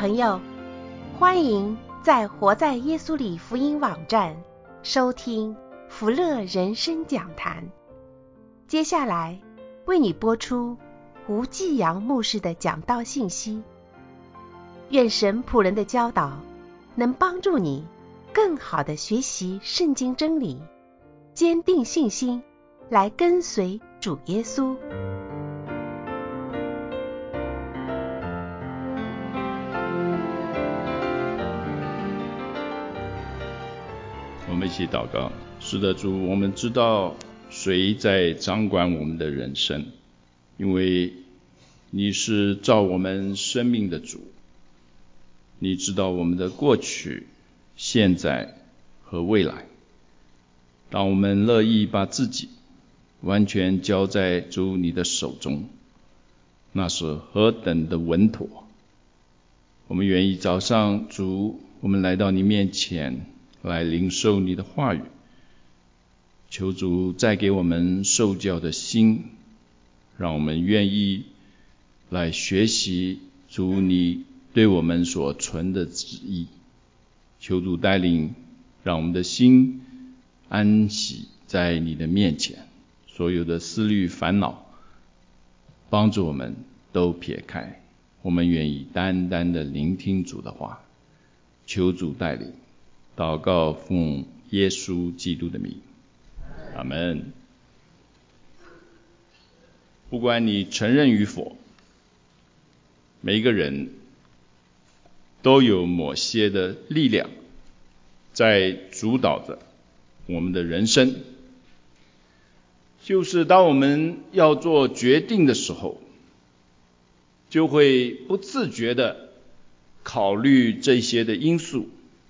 朋友，欢迎在活在耶稣里福音网站收听福乐人生讲坛。接下来为你播出吴继阳牧师的讲道信息。愿神仆人的教导能帮助你更好地学习圣经真理，坚定信心，来跟随主耶稣。 我们一起祷告。是的，主，我们知道谁在掌管我们的人生，因为你是照我们生命的主，你知道我们的过去、现在和未来。当我们乐意把自己完全交在主你的手中，那是何等的稳妥。我们愿意早上，主，我们来到你面前来领受你的话语，求主再给我们受教的心，让我们愿意来学习主你对我们所存的旨意。求主带领，让我们的心安息在你的面前，所有的思虑烦恼帮助我们都撇开，我们愿意单单的聆听主的话。求主带领，祷告奉耶稣基督的名，阿们。不管你承认与否，每一个人都有某些的力量在主导着我们的人生。就是当我们要做决定的时候，就会不自觉地考虑这些的因素。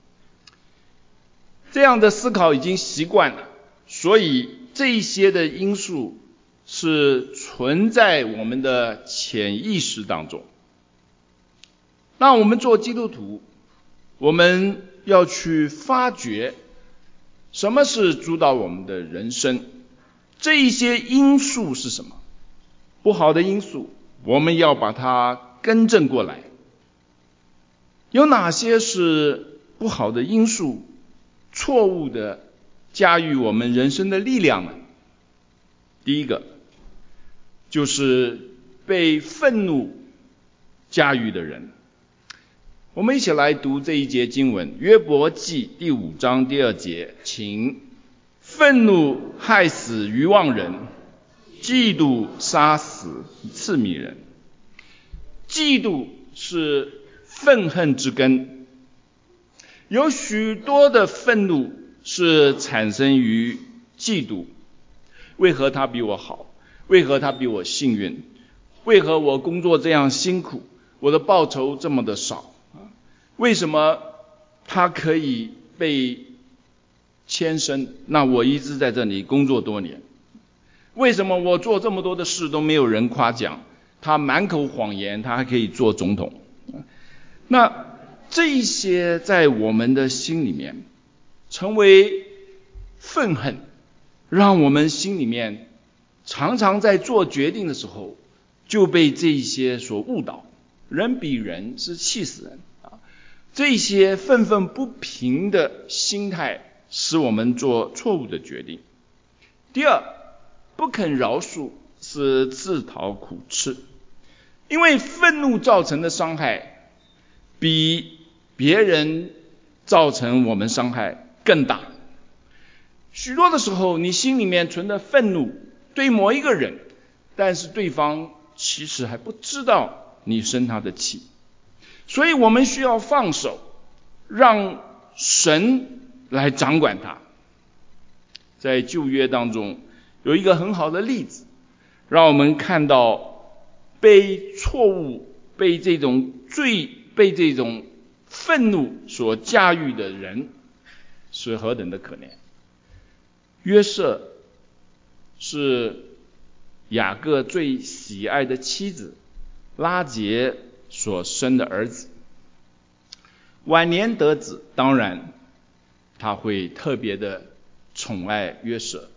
这样的思考已经习惯了，所以这一些的因素是存在我们的潜意识当中。那我们做基督徒，我们要去发掘什么是主导我们的人生，这一些因素是什么？不好的因素，我们要把它更正过来。有哪些是不好的因素，错误的驾驭我们人生的力量呢？第一个就是被愤怒驾驭的人。我们一起来读这一节经文，约伯记第5章第2节，请。愤怒害死愚妄人，嫉妒杀死刺迷人。嫉妒是愤恨之根，有许多的愤怒是产生于嫉妒。为何他比我好？为何他比我幸运？为何我工作这样辛苦，我的报酬这么的少？为什么他可以被迁升，那我一直在这里工作多年？为什么我做这么多的事都没有人夸奖？他满口谎言，他还可以做总统？那这一些在我们的心里面成为愤恨，让我们心里面常常在做决定的时候就被这一些所误导。人比人是气死人啊！这些愤愤不平的心态使我们做错误的决定。第二，不肯饶恕是自讨苦吃，因为愤怒造成的伤害比别人造成我们伤害更大。许多的时候，你心里面存的愤怒对某一个人，但是对方其实还不知道你生他的气，所以我们需要放手，让神来掌管它。在旧约当中有一个很好的例子，让我们看到被错误、被这种罪、被这种愤怒所驾驭的人是何等的可怜。约瑟是雅各最喜爱的妻子拉结所生的儿子，晚年得子，当然他会特别的宠爱约瑟。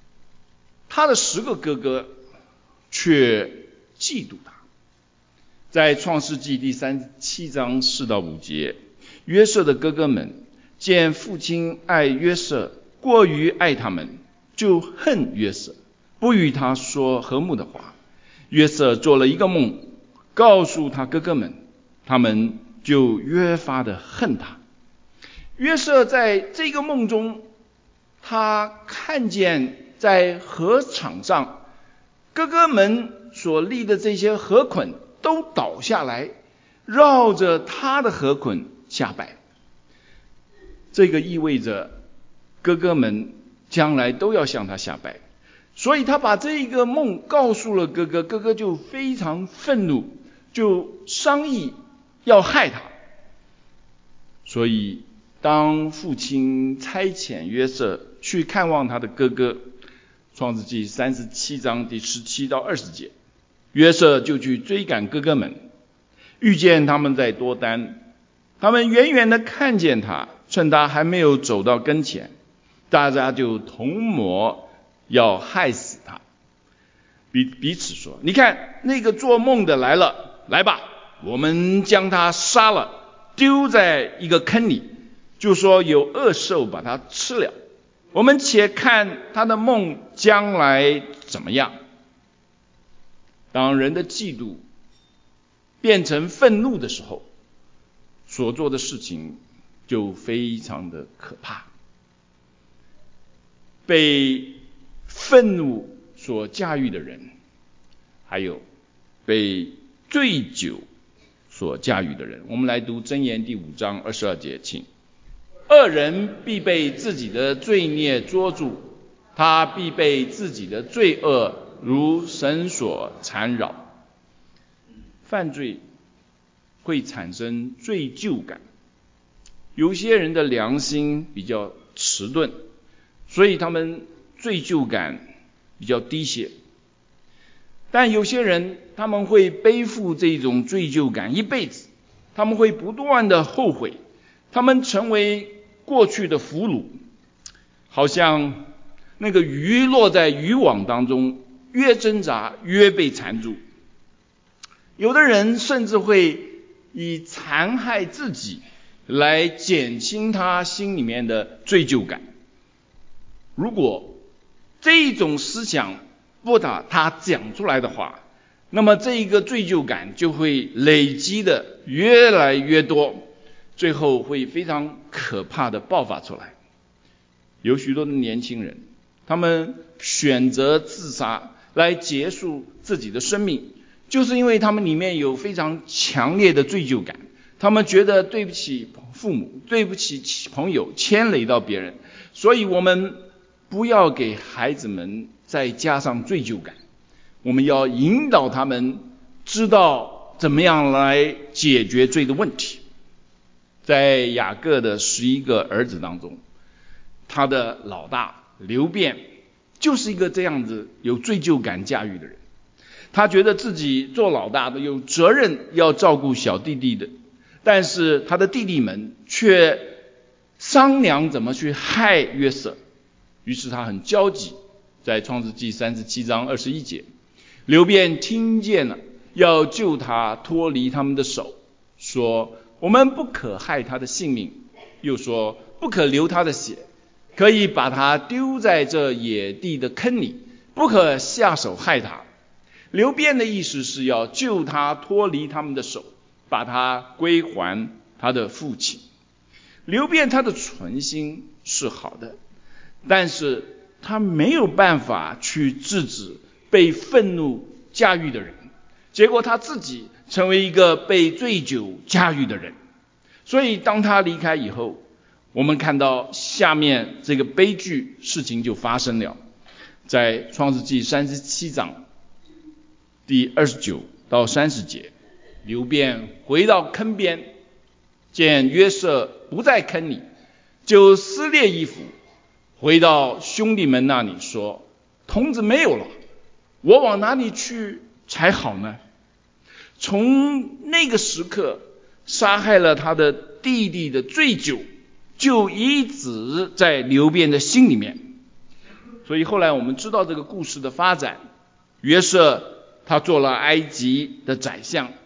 他的10个哥哥却嫉妒他， 在创世纪第37章4到5节，约瑟的哥哥们见父亲爱约瑟过于爱他们，就恨约瑟，不与他说和睦的话。约瑟做了一个梦，告诉他哥哥们，他们就越发的恨他。约瑟在这个梦中，他看见在河场上哥哥们所立的这些河捆都倒下来，绕着他的河捆下拜。这个意味着哥哥们将来都要向他下拜，所以他把这个梦告诉了哥哥，哥哥就非常愤怒，就商议要害他。所以当父亲差遣约瑟去看望他的哥哥，创世纪37章第17到20节，约瑟就去追赶哥哥们，遇见他们在多丹，他们远远的看见他，趁他还没有走到跟前，大家就同谋要害死他，彼此说，你看那个做梦的来了，来吧，我们将他杀了，丢在一个坑里，就说有恶兽把他吃了，我们且看他的梦将来怎么样。当人的嫉妒变成愤怒的时候，所做的事情就非常的可怕。被愤怒所驾驭的人，还有被醉酒所驾驭的人。我们来读箴言第5章22节，请。恶人必被自己的罪孽捉住，他必被自己的罪恶如绳索缠绕。犯罪会产生罪疚感，有些人的良心比较迟钝，所以他们罪疚感比较低些。但有些人他们会背负这种罪疚感一辈子，他们会不断的后悔，他们成为过去的俘虏，好像那个鱼落在渔网当中，越挣扎越被缠住。有的人甚至会以残害自己来减轻他心里面的罪疚感。如果这种思想不把它讲出来的话，那么这一个罪疚感就会累积的越来越多，最后会非常可怕的爆发出来。有许多的年轻人，他们选择自杀来结束自己的生命，就是因为他们里面有非常强烈的罪疚感，他们觉得对不起父母，对不起朋友，牵累到别人。所以我们不要给孩子们再加上罪疚感，我们要引导他们知道怎么样来解决罪的问题。在雅各的11个儿子当中，他的老大流便就是一个这样子有罪疚感驾驭的人。他觉得自己做老大的有责任要照顾小弟弟的，但是他的弟弟们却商量怎么去害约瑟，于是他很焦急。在创世纪37章21节，流便听见了，要救他脱离他们的手，说我们不可害他的性命，又说不可流他的血，可以把他丢在这野地的坑里，不可下手害他。流便的意思是要救他脱离他们的手，把他归还他的父亲。流便他的存心是好的，但是他没有办法去制止被愤怒驾驭的人，结果他自己成为一个被醉酒驾驭的人。所以当他离开以后，我们看到下面这个悲剧事情就发生了。在创世纪37章第29到30节，流便回到坑边，见约瑟不在坑里，就撕裂衣服，回到兄弟们那里说，童子没有了，我往哪里去才好呢？从那个时刻，杀害了他的弟弟的醉酒就一直在流便的心里面。所以后来我们知道这个故事的发展，约瑟他做了埃及的宰相，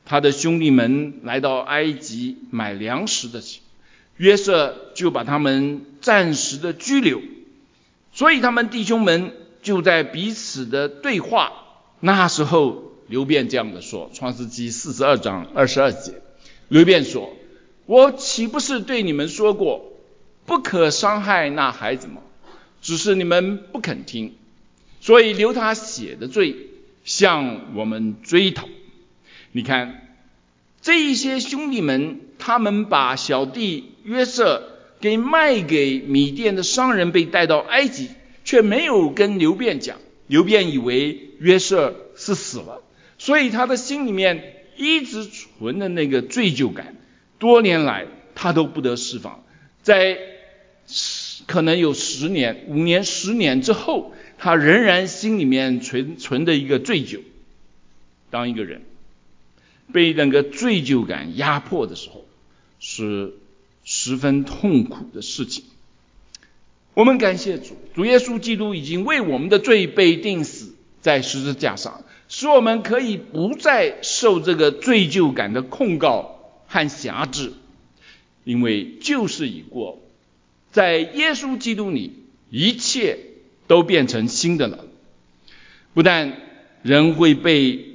他的兄弟们来到埃及买粮食的时候，约瑟就把他们暂时的拘留，所以他们弟兄们就在彼此的对话。那时候流便这样的说，创世纪42章22节，流便说：我岂不是对你们说过，不可伤害那孩子吗？只是你们不肯听，所以流他血的罪向我们追讨。你看，这一些兄弟们，他们把小弟约瑟给卖给米甸的商人，被带到埃及，却没有跟流便讲。流便以为约瑟是死了，所以他的心里面一直存的那个罪疚感，多年来他都不得释放。在可能有10年、5年、10年之后，他仍然心里面存的一个罪疚。当一个人被那个罪疚感压迫的时候，是十分痛苦的事情。我们感谢主，主耶稣基督已经为我们的罪被钉死在十字架上，使我们可以不再受这个罪疚感的控告和辖制。因为旧事已过，在耶稣基督里一切都变成新的了。不但人会被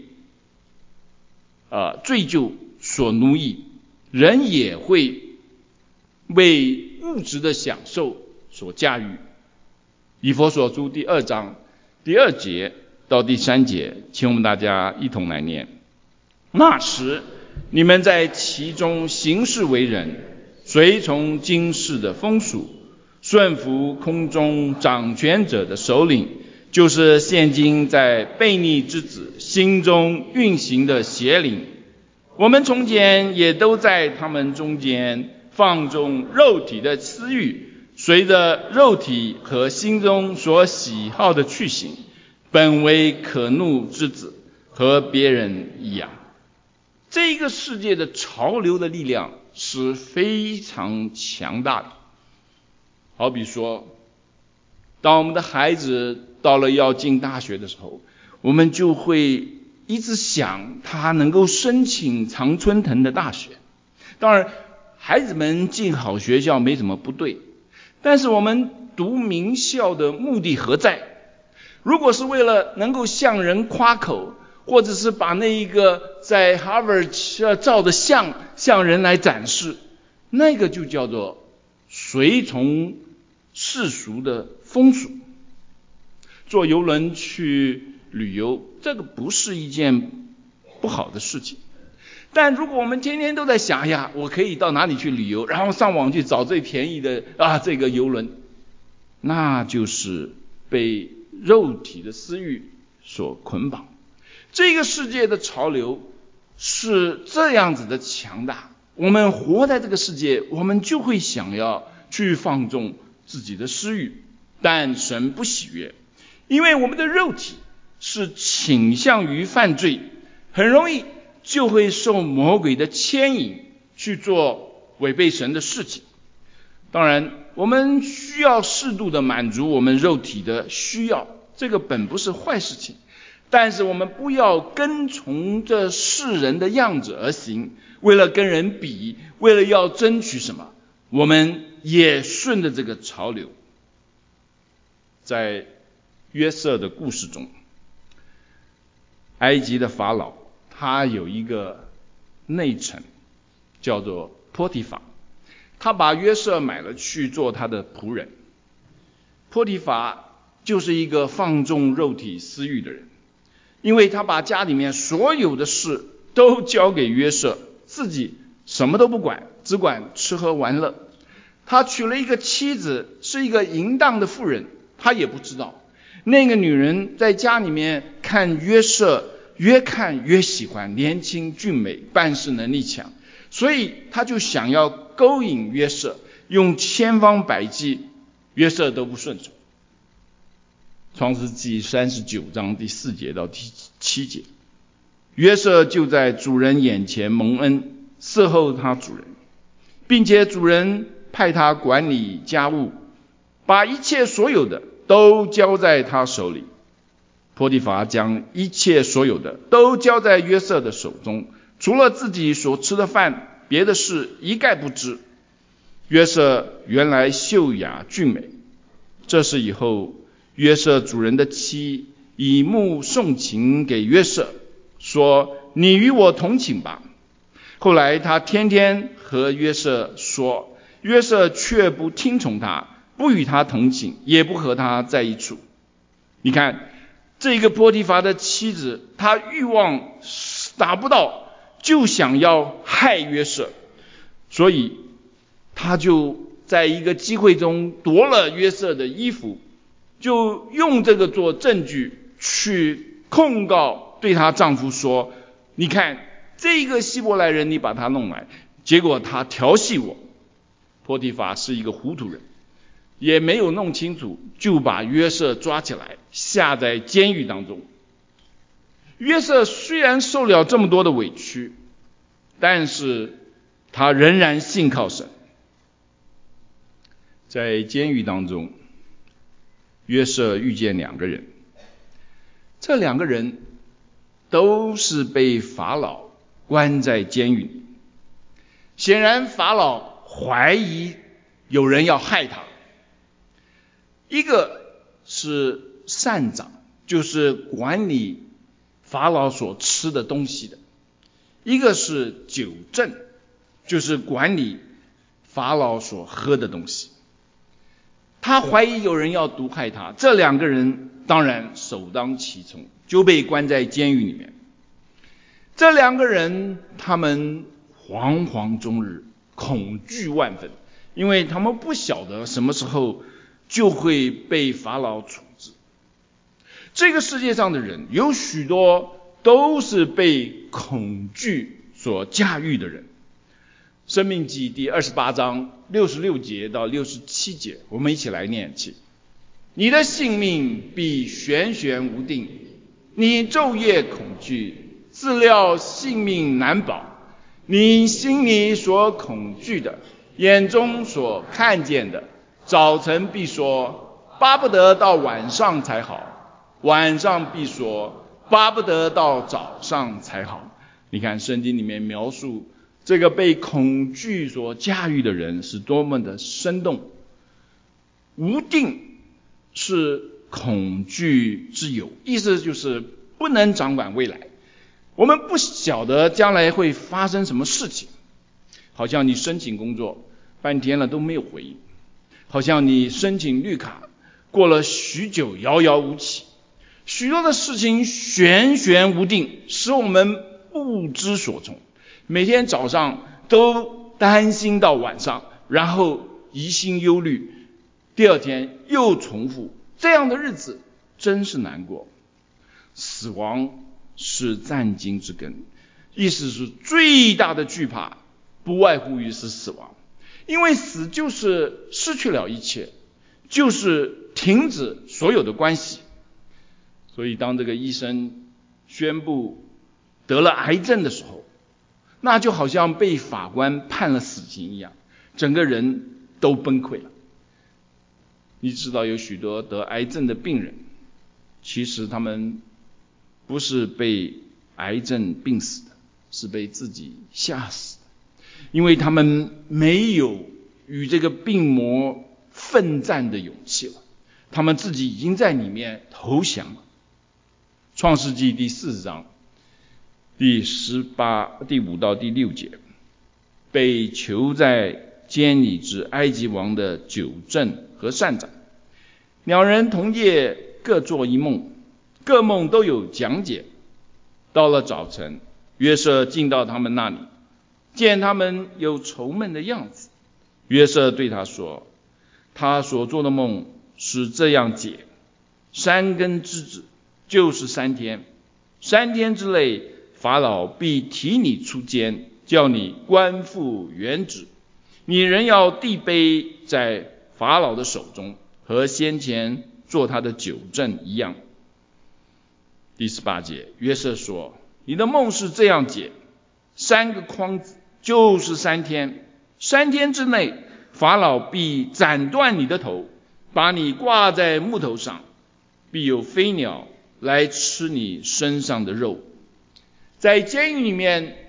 罪疚所奴役，人也会为物质的享受所驾驭。以弗所书第2章第2节到第3节，请我们大家一同来念。那时你们在其中行事为人，随从今世的风俗，顺服空中掌权者的首领，就是现今在悖逆之子心中运行的邪灵。我们从前也都在他们中间放纵肉体的私欲，随着肉体和心中所喜好的去行，本为可怒之子，和别人一样。这个世界的潮流的力量是非常强大的。好比说，当我们的孩子到了要进大学的时候，我们就会一直想他能够申请常春藤的大学。当然孩子们进好学校没什么不对，但是我们读名校的目的何在？如果是为了能够向人夸口，或者是把那一个在 Harvard 照的像向人来展示，那个就叫做随从世俗的风俗。坐邮轮去旅游，这个不是一件不好的事情。但如果我们天天都在想呀，我可以到哪里去旅游，然后上网去找最便宜的这个邮轮，那就是被肉体的私欲所捆绑。这个世界的潮流是这样子的强大，我们活在这个世界，我们就会想要去放纵自己的私欲，但神不喜悦，因为我们的肉体是倾向于犯罪，很容易就会受魔鬼的牵引去做违背神的事情。当然我们需要适度的满足我们肉体的需要，这个本不是坏事情，但是我们不要跟从着世人的样子而行，为了跟人比，为了要争取什么，我们也顺着这个潮流。在约瑟的故事中，埃及的法老他有一个内臣叫做波提法，他把约瑟买了去做他的仆人。波提法就是一个放纵肉体私欲的人，因为他把家里面所有的事都交给约瑟，自己什么都不管，只管吃喝玩乐。他娶了一个妻子，是一个淫荡的妇人，他也不知道。那个女人在家里面看约瑟，越看越喜欢，年轻俊美，办事能力强，所以他就想要勾引约瑟，用千方百计，约瑟都不顺从。创世纪39章第4节到第7节，约瑟就在主人眼前蒙恩，伺候他主人，并且主人派他管理家务，把一切所有的都交在他手里。波提乏将一切所有的都交在约瑟的手中， 除了自己所吃的饭，别的事一概不知。约瑟原来秀雅俊美，这是以后约瑟主人的妻以目送情给约瑟，说你与我同寝吧。后来他天天和约瑟说，约瑟却不听从他，不与他同寝，也不和他在一处。你看这个波提乏的妻子，她欲望达不到，就想要害约瑟，所以她就在一个机会中夺了约瑟的衣服，就用这个做证据去控告对她丈夫说，你看这个希伯来人你把他弄来，结果他调戏我。波提乏是一个糊涂人，也没有弄清楚，就把约瑟抓起来下在监狱当中。约瑟虽然受了这么多的委屈，但是他仍然信靠神。在监狱当中，约瑟遇见两个人，这两个人都是被法老关在监狱里。显然法老怀疑有人要害他。一个是膳长，就是管理法老所吃的东西的；一个是酒政，就是管理法老所喝的东西。他怀疑有人要毒害他，这两个人当然首当其冲，就被关在监狱里面。这两个人他们惶惶终日，恐惧万分，因为他们不晓得什么时候就会被法老处置。这个世界上的人有许多都是被恐惧所驾驭的人。申命记第28章66节到67节，我们一起来念起。你的性命必悬悬无定，你昼夜恐惧，自料性命难保。你心里所恐惧的，眼中所看见的，早晨必说巴不得到晚上才好，晚上必说巴不得到早上才好。你看圣经里面描述这个被恐惧所驾驭的人是多么的生动。无定是恐惧之有，意思就是不能掌管未来，我们不晓得将来会发生什么事情。好像你申请工作半天了都没有回应，好像你申请绿卡过了许久遥遥无期，许多的事情悬悬无定，使我们不知所从，每天早上都担心到晚上，然后疑心忧虑，第二天又重复，这样的日子真是难过。死亡是战惊之根，意思是最大的惧怕不外乎于是死亡，因为死就是失去了一切，就是停止所有的关系。所以当这个医生宣布得了癌症的时候，那就好像被法官判了死刑一样，整个人都崩溃了。你知道有许多得癌症的病人，其实他们不是被癌症病死的，是被自己吓死的，因为他们没有与这个病魔奋战的勇气了，他们自己已经在里面投降了。创世纪第40章第5到第6节，被囚在监里之埃及王的酒政和膳长，两人同夜各做一梦，各梦都有讲解。到了早晨，约瑟进到他们那里，见他们有愁闷的样子。约瑟对他说，他所做的梦是这样解：3根枝子就是3天，3天之内法老必提你出监，叫你官复原职，你仍要递杯在法老的手中，和先前做他的酒政一样。第18节，约瑟说，你的梦是这样解：3个筐子就是3天，3天之内法老必斩断你的头，把你挂在木头上，必有飞鸟来吃你身上的肉。在监狱里面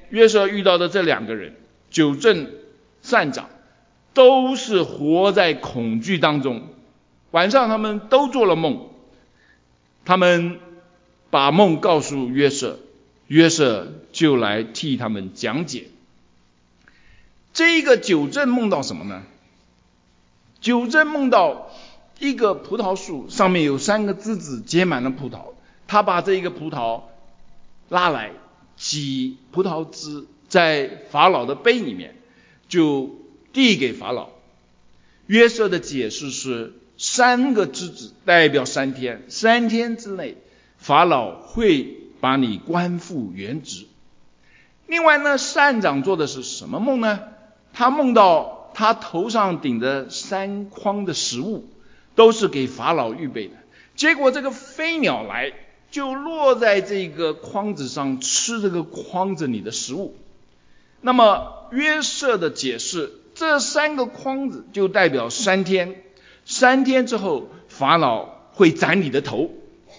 约瑟遇到的这2个人，九正善长，都是活在恐惧当中。晚上他们都做了梦，他们把梦告诉约瑟，约瑟就来替他们讲解。这一个九正梦到什么呢？九正梦到一个葡萄树上面有3个枝子结满了葡萄，他把这一个葡萄拉来挤葡萄汁在法老的杯里面，就递给法老。约瑟的解释是3个枝子代表3天，3天之内法老会把你官复原职。另外呢，善长做的是什么梦呢？他梦到他头上顶着3筐的食物，都是给法老预备的，结果这个飞鸟来就落在这个筐子上，吃这个筐子里的食物。那么约瑟的解释，这3个筐子就代表3天，3天之后法老会斩你的头。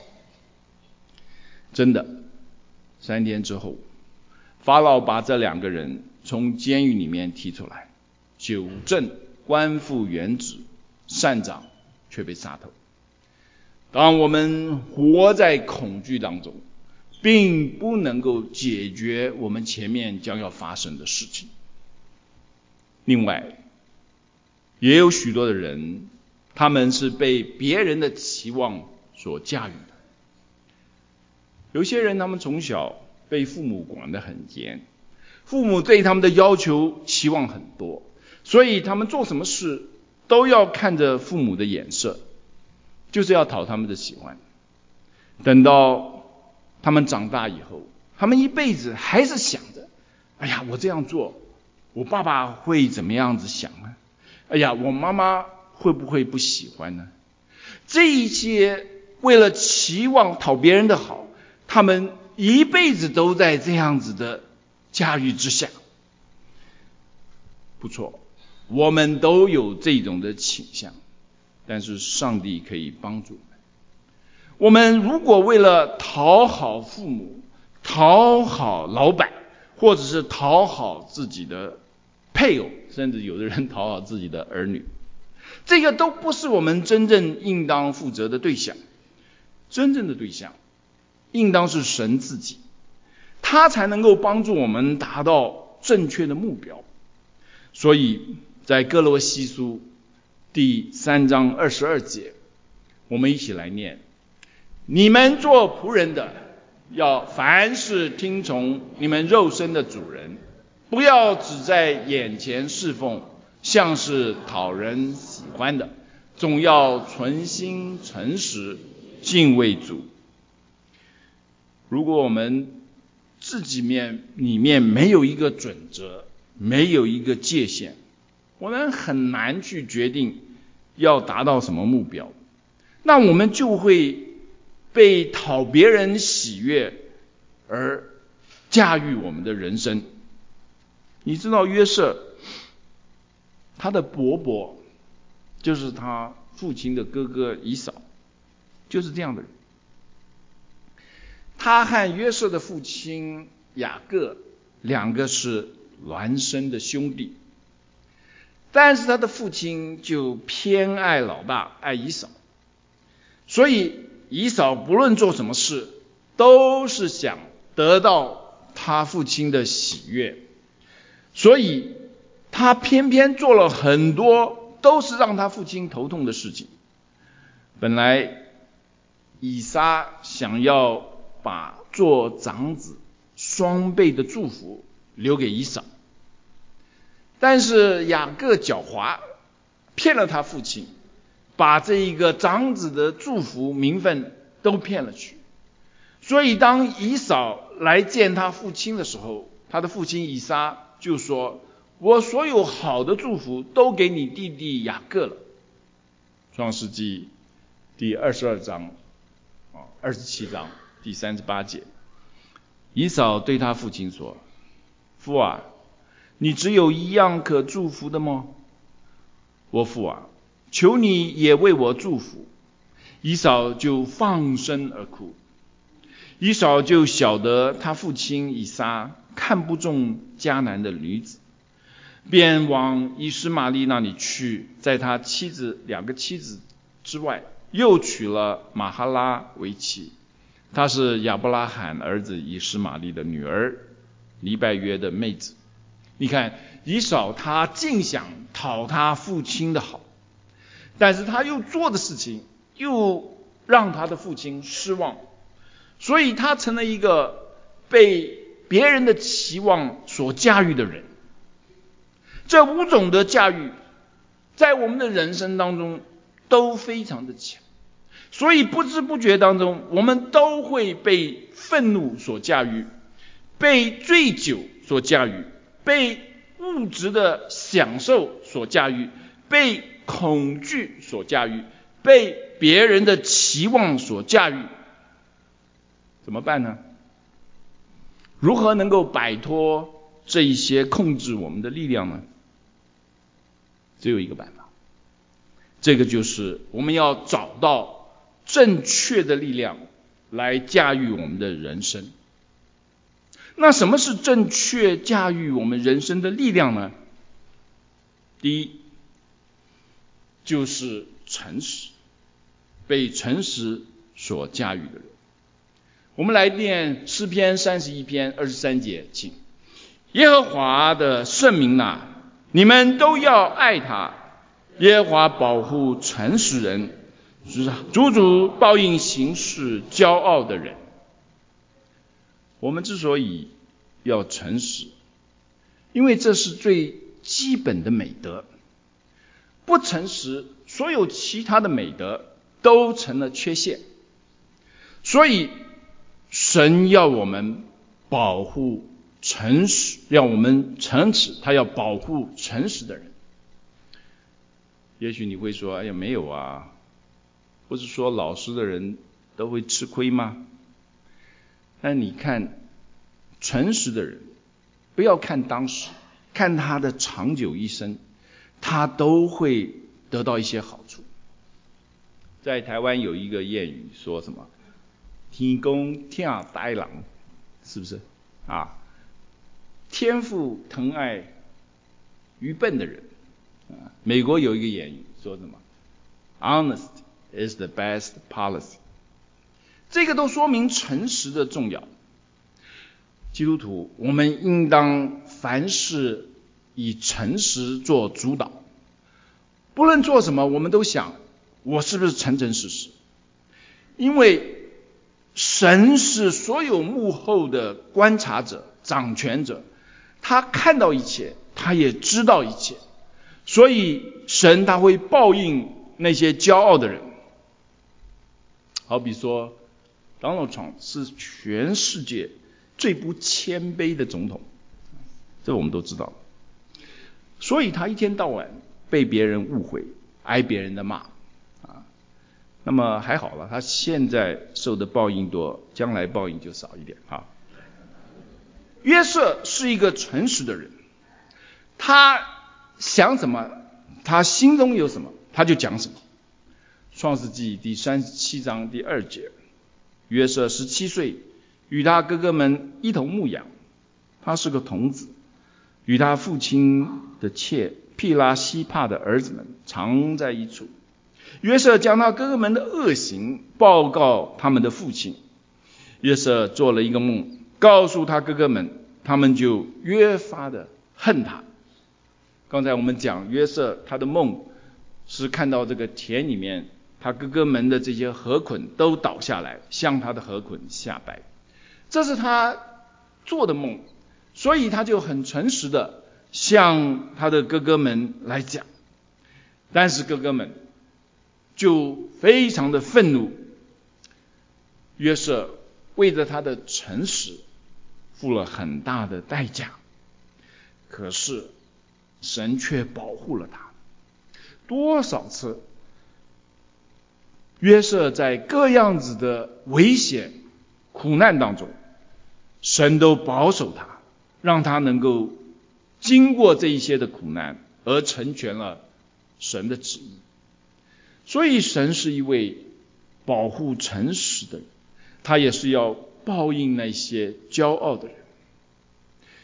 真的，3天之后法老把这2个人从监狱里面提出来，九正官复原职，善长却被杀头。当我们活在恐惧当中，并不能够解决我们前面将要发生的事情。另外，也有许多的人，他们是被别人的期望所驾驭的。有些人他们从小被父母管得很严，父母对他们的要求期望很多，所以他们做什么事都要看着父母的眼色，就是要讨他们的喜欢。等到他们长大以后，他们一辈子还是想着，哎呀，我这样做，我爸爸会怎么样子想呢？哎呀，我妈妈会不会不喜欢呢？这一些为了期望讨别人的好，他们一辈子都在这样子的驾驭之下。不错，我们都有这种的倾向，但是上帝可以帮助我们。我们如果为了讨好父母、讨好老板，或者是讨好自己的配偶，甚至有的人讨好自己的儿女，这个都不是我们真正应当负责的对象。真正的对象应当是神自己，他才能够帮助我们达到正确的目标。所以在哥罗西书第3章22节，我们一起来念：你们做仆人的，要凡事听从你们肉身的主人，不要只在眼前侍奉，像是讨人喜欢的，总要存心诚实，敬畏主。如果我们自己里面没有一个准则，没有一个界限，我们很难去决定要达到什么目标，那我们就会被讨别人喜悦而驾驭我们的人生。你知道约瑟，他的伯伯就是他父亲的哥哥以扫，就是这样的人。他和约瑟的父亲雅各2个是孪生的兄弟，但是他的父亲就偏爱老大，爱以扫，所以以扫不论做什么事都是想得到他父亲的喜悦，所以他偏偏做了很多都是让他父亲头痛的事情。本来以撒想要把做长子双倍的祝福留给以扫，但是雅各狡猾，骗了他父亲，把这一个长子的祝福名分都骗了去。所以当以扫来见他父亲的时候，他的父亲以撒就说，我所有好的祝福都给你弟弟雅各了。创世纪第22章27章第38节，以扫对他父亲说，父啊，你只有一样可祝福的吗？我父啊，求你也为我祝福。以扫就放声而哭。以扫就晓得他父亲以撒看不中迦南的女子，便往以实玛利那里去，在他2个妻子之外，又娶了玛哈拉为妻。她是亚伯拉罕儿子以实玛利的女儿，黎拜约的妹子。你看，以扫他尽想讨他父亲的好，但是他又做的事情又让他的父亲失望，所以他成了一个被别人的期望所驾驭的人。这5种的驾驭在我们的人生当中都非常的强，所以不知不觉当中，我们都会被愤怒所驾驭，被醉酒所驾驭，被物质的享受所驾驭，被恐惧所驾驭，被别人的期望所驾驭。怎么办呢？如何能够摆脱这一些控制我们的力量呢？只有一个办法，这个就是我们要找到正确的力量来驾驭我们的人生。那什么是正确驾驭我们人生的力量呢？第一，就是诚实，被诚实所驾驭的人。我们来念诗篇31篇23节，请。耶和华的圣民啊，你们都要爱他。耶和华保护诚实人，主报应行事骄傲的人。我们之所以要诚实，因为这是最基本的美德。不诚实，所有其他的美德都成了缺陷。所以神要我们保护诚实，让我们诚实，他要保护诚实的人。也许你会说，哎呀，没有啊，不是说老实的人都会吃亏吗？但你看，诚实的人，不要看当时，看他的长久一生，他都会得到一些好处。在台湾有一个谚语说什么？天公疼呆人，是不是啊？天父疼爱愚笨的人。美国有一个谚语说什么 ？Honesty is the best policy。这个都说明诚实的重要。基督徒，我们应当凡事以诚实做主导。不论做什么，我们都想，我是不是诚诚实实？因为神是所有幕后的观察者、掌权者，他看到一切，他也知道一切。所以神他会报应那些骄傲的人。好比说 Donald Trump 是全世界最不谦卑的总统，这我们都知道。所以他一天到晚被别人误会，挨别人的骂啊。那么还好了，他现在受的报应多，将来报应就少一点啊。约瑟是一个诚实的人，他想什么，他心中有什么，他就讲什么。创世纪第37章第2节，约瑟17岁，与他哥哥们一同牧养，他是个童子，与他父亲的妾毗拉西帕的儿子们常在一处。约瑟将他哥哥们的恶行报告他们的父亲。约瑟做了一个梦，告诉他哥哥们，他们就越发的恨他。刚才我们讲约瑟他的梦是看到这个田里面他哥哥们的这些禾捆都倒下来，向他的禾捆下拜，这是他做的梦，所以他就很诚实的向他的哥哥们来讲。但是哥哥们就非常的愤怒，约瑟为着他的诚实付了很大的代价，可是神却保护了他。多少次约瑟在各样子的危险苦难当中，神都保守他，让他能够经过这一些的苦难，而成全了神的旨意。所以神是一位保护诚实的人，他也是要报应那些骄傲的人。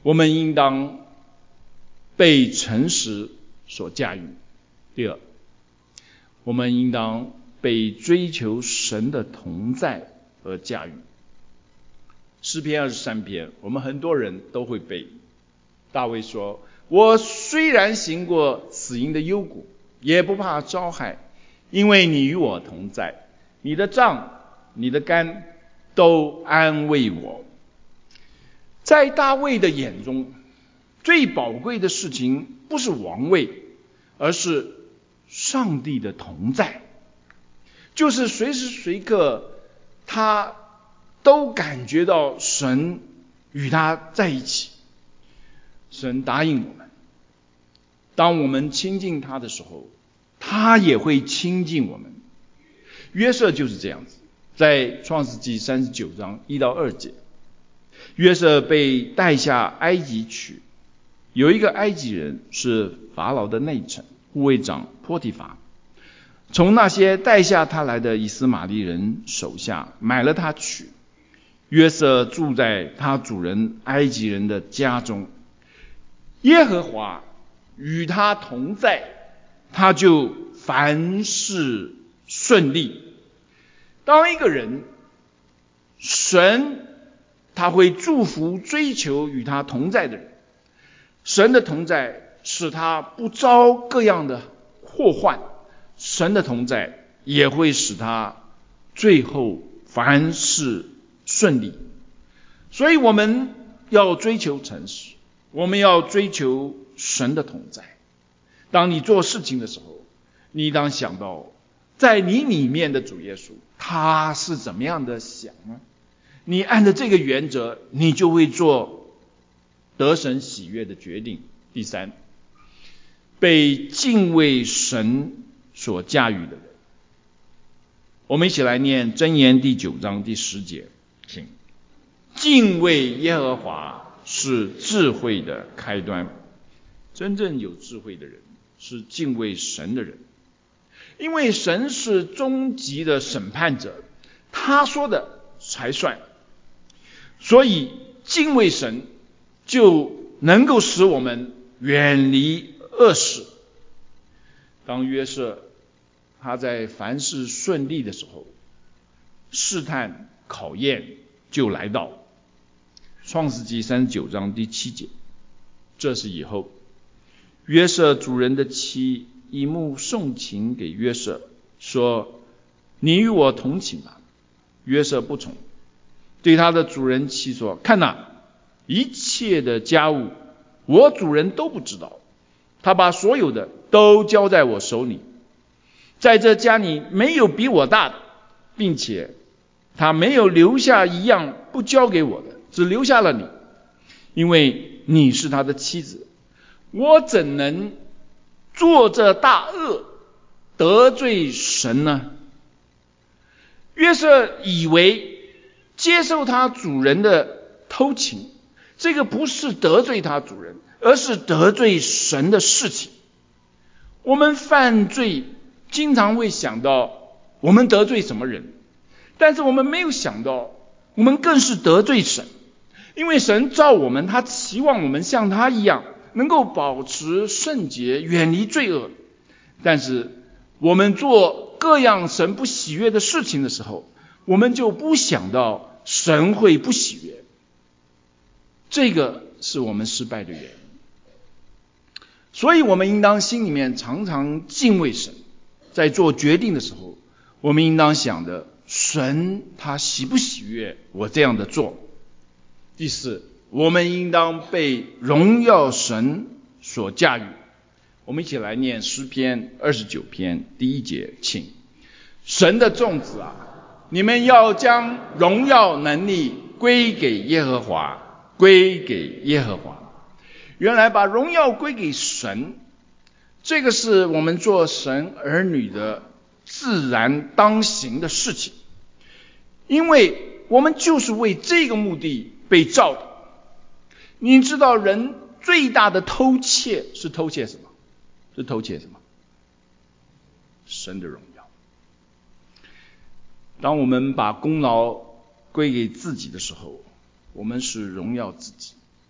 我们应当被诚实所驾驭。第二，我们应当被追求神的同在而驾驭。诗篇23篇，我们很多人都会背。大卫说：我虽然行过死荫的幽谷，也不怕遭害，因为你与我同在，你的杖你的竿都安慰我。在大卫的眼中，最宝贵的事情不是王位，而是上帝的同在，就是随时随刻他都感觉到神与他在一起。神答应我们，当我们亲近他的时候，他也会亲近我们。约瑟就是这样子，在创世纪39章1到2节，约瑟被带下埃及去，有一个埃及人是法老的内臣护卫长波提乏，从那些带下他来的以斯玛利人手下买了他去。约瑟住在他主人埃及人的家中，耶和华与他同在，他就凡事顺利。当一个人，神他会祝福追求与他同在的人，神的同在使他不遭各样的祸患，神的同在也会使他最后凡事顺利。所以我们要追求诚实，我们要追求神的同在。当你做事情的时候，你当想到在你里面的主耶稣他是怎么样的想呢？你按照这个原则，你就会做得神喜悦的决定。第三，被敬畏神所驾驭的人。我们一起来念箴言第9章第10节，请。敬畏耶和华是智慧的开端。真正有智慧的人是敬畏神的人，因为神是终极的审判者，他说的才算。所以敬畏神就能够使我们远离恶事。当约瑟他在凡事顺利的时候，试探考验就来到。创世纪39章第7节，这是以后约瑟主人的妻以目送情给约瑟，说：你与我同寝吧。约瑟不从，对他的主人妻说：看哪，一切的家务我主人都不知道，他把所有的都交在我手里，在这家里没有比我大的，并且他没有留下一样不交给我的，只留下了你，因为你是他的妻子。我怎能做这大恶得罪神呢？约瑟以为接受他主人的偷情，这个不是得罪他主人，而是得罪神的事情。我们犯罪经常会想到我们得罪什么人，但是我们没有想到我们更是得罪神。因为神造我们，他期望我们像他一样能够保持圣洁，远离罪恶。但是我们做各样神不喜悦的事情的时候，我们就不想到神会不喜悦。这个是我们失败的原因。所以我们应当心里面常常敬畏神，在做决定的时候，我们应当想的神他喜不喜悦我这样的做。第四，我们应当被荣耀神所驾驭。我们一起来念诗篇29篇第1节，请。神的众子啊，你们要将荣耀能力归给耶和华，归给耶和华。原来把荣耀归给神，这个是我们做神儿女的自然当行的事情，因为我们就是为这个目的被造的。你知道人最大的偷窃是偷窃什么？是偷窃什么？神的荣耀。当我们把功劳归给自己的时候，我们是荣耀自己。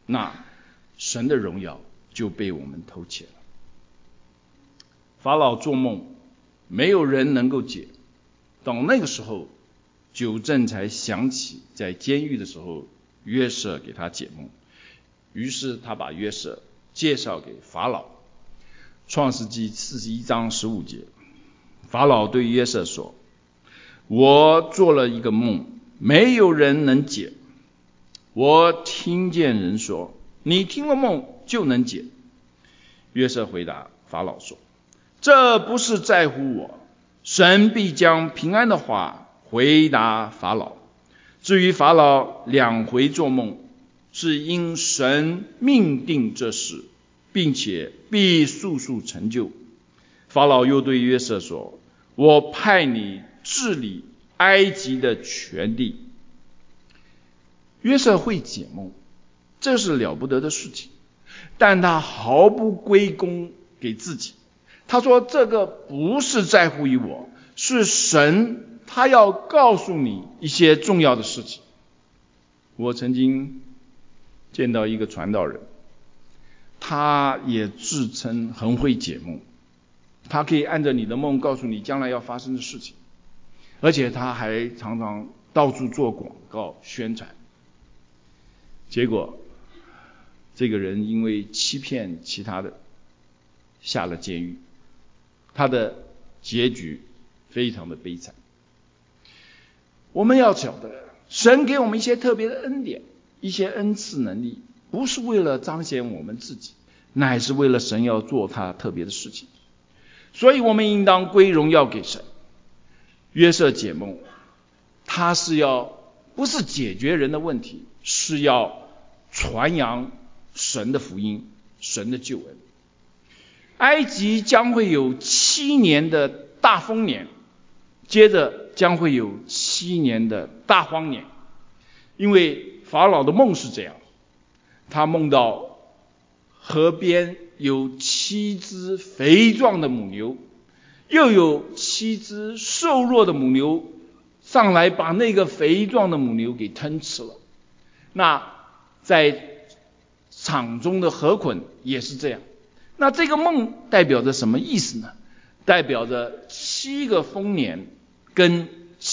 那神的荣耀就被我们偷窃了。法老做梦，没有人能够解。到那个时候，九正才想起在监狱的时候，约瑟给他解梦。于是他把约瑟介绍给法老。创世纪41章15节，法老对约瑟说：我做了一个梦，没有人能解。我听见人说，你听了梦就能解。约瑟回答法老说：这不是在乎我，神必将平安的话回答法老。至于法老2回做梦，是因神命定这事，并且必速速成就。法老又对约瑟说：我派你治理埃及的全地。约瑟会解梦，这是了不得的事情，但他毫不归功给自己。他说这个不是在乎于我，是神他要告诉你一些重要的事情。我曾经见到一个传道人，他也自称很会解梦，他可以按照你的梦告诉你将来要发生的事情，而且他还常常到处做广告宣传。结果这个人因为欺骗其他的下了监狱，他的结局非常的悲惨。我们要晓得，神给我们一些特别的恩典，一些恩赐能力，不是为了彰显我们自己，乃是为了神要做他特别的事情。所以我们应当归荣耀给神。约瑟解梦，他是不是解决人的问题，是要传扬神的福音，神的救恩。埃及将会有7年的大丰年，接着将会有7年的大荒年。因为法老的梦是这样，他梦到河边有7只肥壮的母牛，又有7只瘦弱的母牛上来把那个肥壮的母牛给吞吃了。那在场中的河捆也是这样。那这个梦代表着什么意思呢？代表着7个丰年跟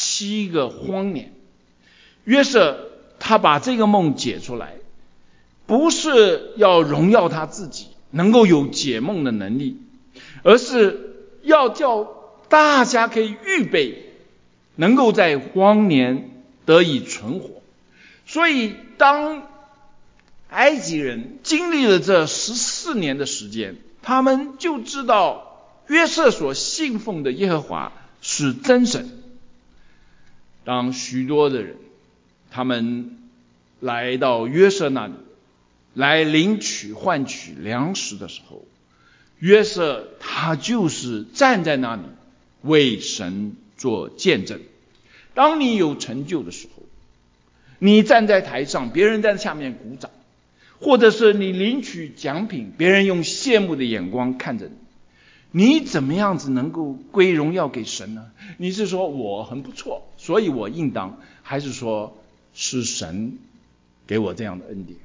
7个荒年。约瑟他把这个梦解出来，不是要荣耀他自己能够有解梦的能力，而是要叫大家可以预备，能够在荒年得以存活。所以当埃及人经历了这14年的时间，他们就知道约瑟所信奉的耶和华是真神。当许多的人他们来到约瑟那里来领取换取粮食的时候，约瑟他就是站在那里为神做见证。当你有成就的时候，你站在台上，别人在下面鼓掌，或者是你领取奖品，别人用羡慕的眼光看着你，你怎么样子能够归荣耀给神呢？你是说我很不错，所以我应当，还是说是神给我这样的恩典？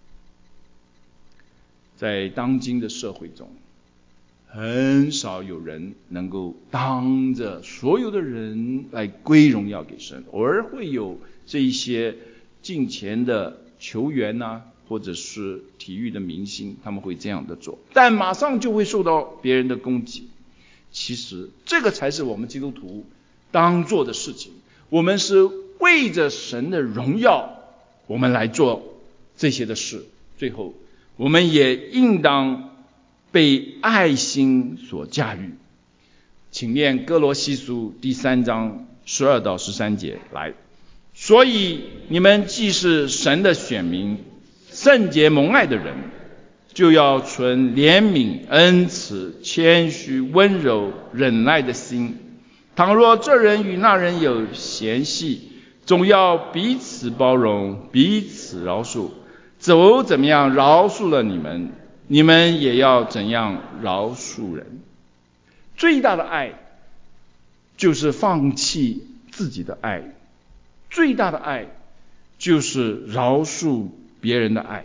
在当今的社会中，很少有人能够当着所有的人来归荣耀给神，偶尔会有这一些敬虔的球员啊，或者是体育的明星，他们会这样的做，但马上就会受到别人的攻击。其实这个才是我们基督徒当做的事情，我们是为着神的荣耀，我们来做这些的事。最后我们也应当被爱心所驾驭。请念哥罗西书第3章12到13节来。所以你们既是神的选民，圣洁蒙爱的人，就要存怜悯、恩慈、谦虚、温柔、忍耐的心。倘若这人与那人有嫌隙，总要彼此包容，彼此饶恕。主怎么样饶恕了你们，你们也要怎样饶恕人。最大的爱就是放弃自己的爱，最大的爱就是饶恕别人的爱。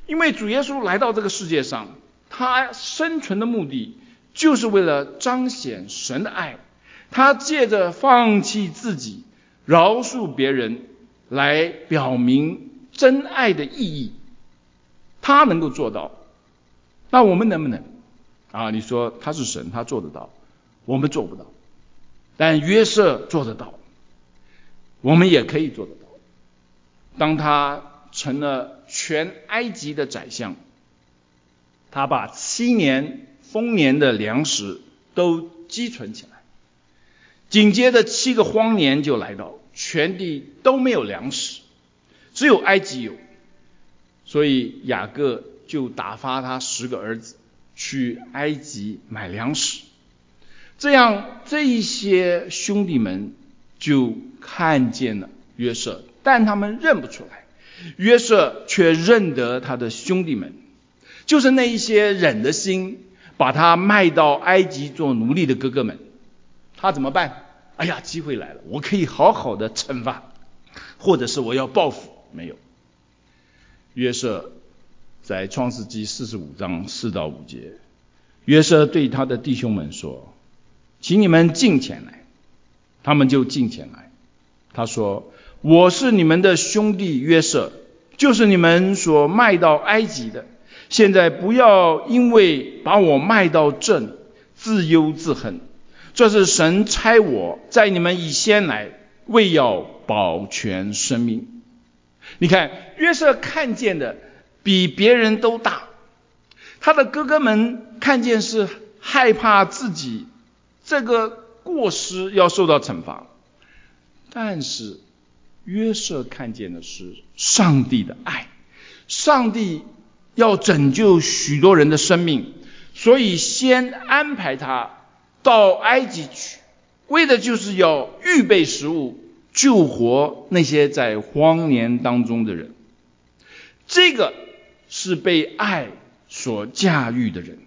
因为主耶稣来到这个世界上，他生存的目的就是为了彰显神的爱，他借着放弃自己，饶恕别人，来表明真爱的意义。他能够做到，那我们能不能？你说他是神，他做得到，我们做不到。但约瑟做得到，我们也可以做得到。当他成了全埃及的宰相，他把7年丰年的粮食都积存起来，紧接着7个荒年就来到，全地都没有粮食，只有埃及有。所以雅各就打发他10个儿子去埃及买粮食，这样这一些兄弟们就看见了约瑟，但他们认不出来，约瑟却认得他的兄弟们，就是那一些忍的心把他卖到埃及做奴隶的哥哥们。他怎么办？机会来了，我可以好好的惩罚，或者是我要报复。没有。约瑟在创世纪45章4到5节，约瑟对他的弟兄们说，请你们近前来。他们就近前来。他说，我是你们的兄弟约瑟，就是你们所卖到埃及的。现在不要因为把我卖到这里自忧自恨，这是神差我在你们以先来，为要保全生命。你看，约瑟看见的比别人都大，他的哥哥们看见是害怕自己这个过失要受到惩罚，但是约瑟看见的是上帝的爱，上帝要拯救许多人的生命，所以先安排他到埃及去，为的就是要预备食物，救活那些在荒年当中的人。这个是被爱所驾驭的人。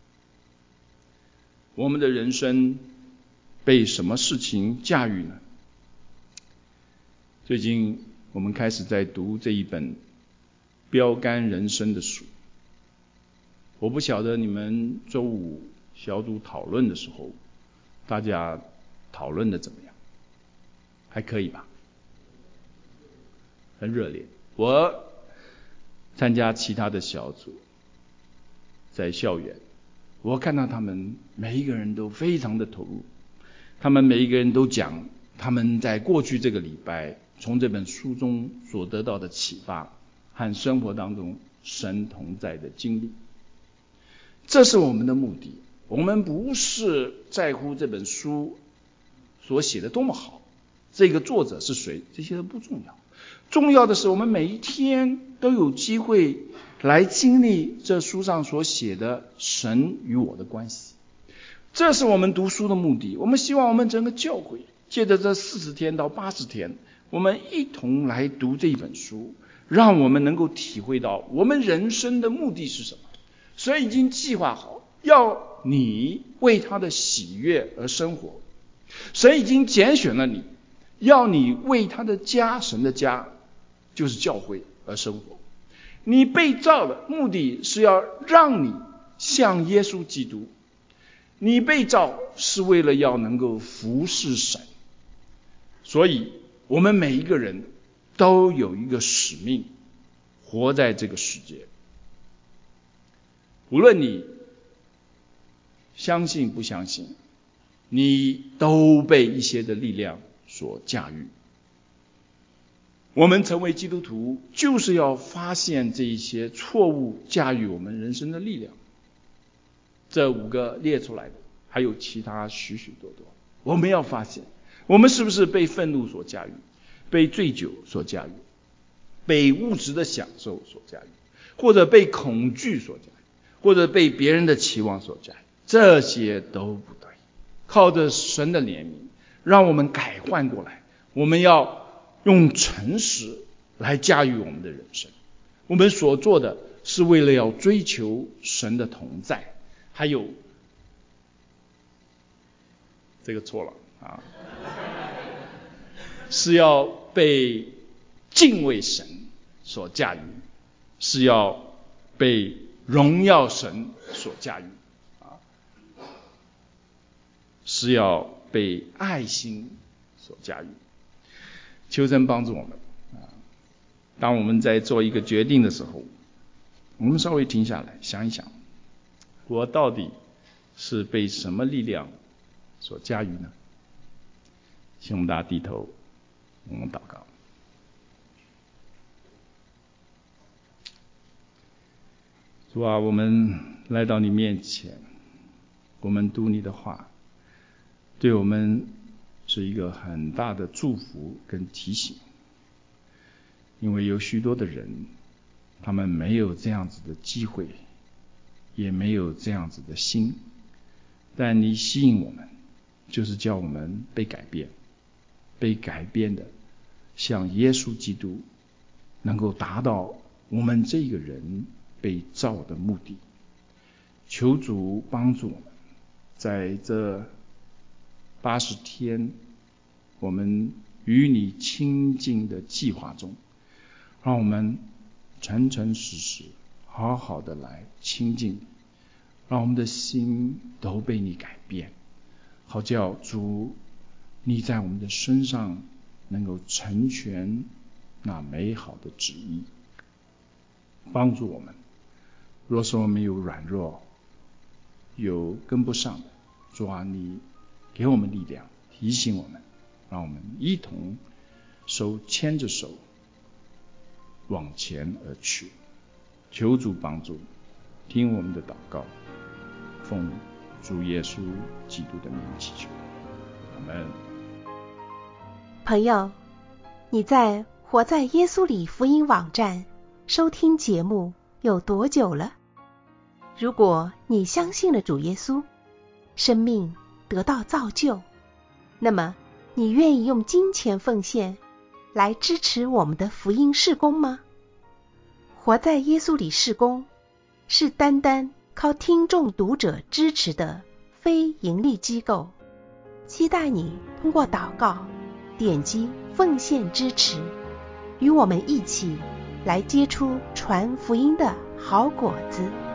我们的人生被什么事情驾驭呢？最近我们开始在读这一本标杆人生的书，我不晓得你们周五小组讨论的时候，大家讨论的怎么样？还可以吧？很热烈。我参加其他的小组，在校园，我看到他们每一个人都非常的投入，他们每一个人都讲他们在过去这个礼拜从这本书中所得到的启发和生活当中神同在的经历。这是我们的目的。我们不是在乎这本书所写的多么好，这个作者是谁，这些都不重要。重要的是我们每一天都有机会来经历这书上所写的神与我的关系。这是我们读书的目的。我们希望我们整个教会借着这40天到80天，我们一同来读这一本书，让我们能够体会到我们人生的目的是什么。神已经计划好要你为他的喜悦而生活，神已经拣选了你，要你为他的家，神的家就是教会而生活。你被造的目的是要让你像耶稣基督，你被造是为了要能够服侍神。所以我们每一个人都有一个使命，活在这个世界。无论你相信不相信，你都被一些的力量所驾驭。我们成为基督徒，就是要发现这一些错误驾驭我们人生的力量。这5个列出来的，还有其他许许多多。我们要发现，我们是不是被愤怒所驾驭，被醉酒所驾驭，被物质的享受所驾驭，或者被恐惧所驾驭，或者被别人的期望所驾驭。这些都不对。靠着神的怜悯，让我们改换过来。我们要用诚实来驾驭我们的人生。我们所做的是为了要追求神的同在，还有这个错了啊，是要被敬畏神所驾驭，是要被荣耀神所驾驭是要被爱心所驾驭。求神帮助我们当我们在做一个决定的时候，我们稍微停下来想一想，我到底是被什么力量所驾驭呢？请我们大家低头，我们祷告。主啊，我们来到你面前，我们读你的话，对我们是一个很大的祝福跟提醒。因为有许多的人，他们没有这样子的机会，也没有这样子的心，但你吸引我们，就是叫我们被改变，被改变的像耶稣基督，能够达到我们这个人被造的目的。求主帮助我们，在这80天我们与你亲近的计划中，让我们诚诚实实好好的来亲近你，让我们的心都被你改变，好叫主你在我们的身上能够成全那美好的旨意。帮助我们，若是我们有软弱，有跟不上的，主啊，你给我们力量，提醒我们，让我们一同手牵着手往前而去。求主帮助，听我们的祷告，奉主耶稣基督的名祈求，阿们。 朋友，你在活在耶稣里福音网站收听节目有多久了？如果你相信了主耶稣，生命得到造就，那么你愿意用金钱奉献来支持我们的福音事工吗？活在耶稣里事工是单单靠听众读者支持的非盈利机构，期待你通过祷告点击奉献支持，与我们一起来结出传福音的好果子。